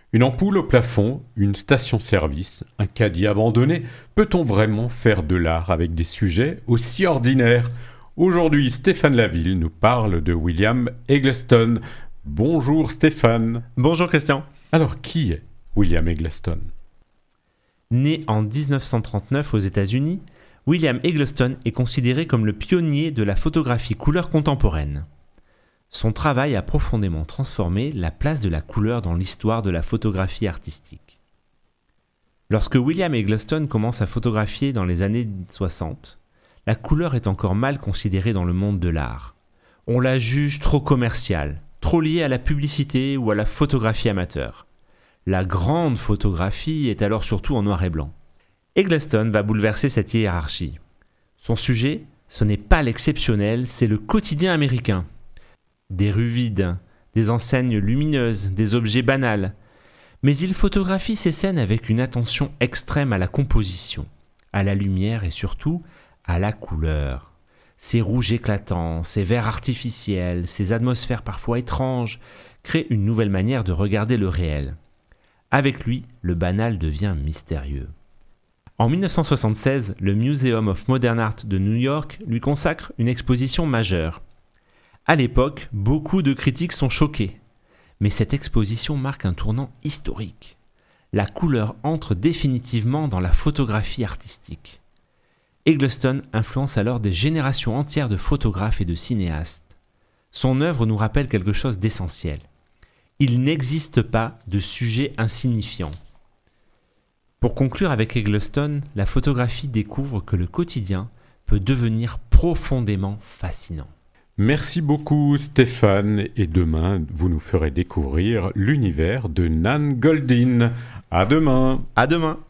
Une ampoule au plafond, une station-service, un caddie abandonné, peut-on vraiment faire de l'art avec des sujets aussi ordinaires ? Aujourd'hui, Stéphane Laville nous parle de William Eggleston. Bonjour Stéphane. Bonjour Christian. Alors qui est William Eggleston ? Né en 1939 aux États-Unis, William Eggleston est considéré comme le pionnier de la photographie couleur contemporaine. Son travail a profondément transformé la place de la couleur dans l'histoire de la photographie artistique. Lorsque William Eggleston commence à photographier dans les années 60, la couleur est encore mal considérée dans le monde de l'art. On la juge trop commerciale, trop liée à la publicité ou à la photographie amateur. La grande photographie est alors surtout en noir et blanc. Eggleston va bouleverser cette hiérarchie. Son sujet, ce n'est pas l'exceptionnel, c'est le quotidien américain. Des rues vides, des enseignes lumineuses, des objets banals. Mais il photographie ces scènes avec une attention extrême à la composition, à la lumière et surtout à la couleur. Ces rouges éclatants, ces verts artificiels, ces atmosphères parfois étranges créent une nouvelle manière de regarder le réel. Avec lui, le banal devient mystérieux. En 1976, le Museum of Modern Art de New York lui consacre une exposition majeure. À l'époque, beaucoup de critiques sont choqués. Mais cette exposition marque un tournant historique. La couleur entre définitivement dans la photographie artistique. Eggleston influence alors des générations entières de photographes et de cinéastes. Son œuvre nous rappelle quelque chose d'essentiel. Il n'existe pas de sujet insignifiant. Pour conclure avec Eggleston, la photographie découvre que le quotidien peut devenir profondément fascinant. Merci beaucoup Stéphane, et demain vous nous ferez découvrir l'univers de Nan Goldin. À demain. À demain.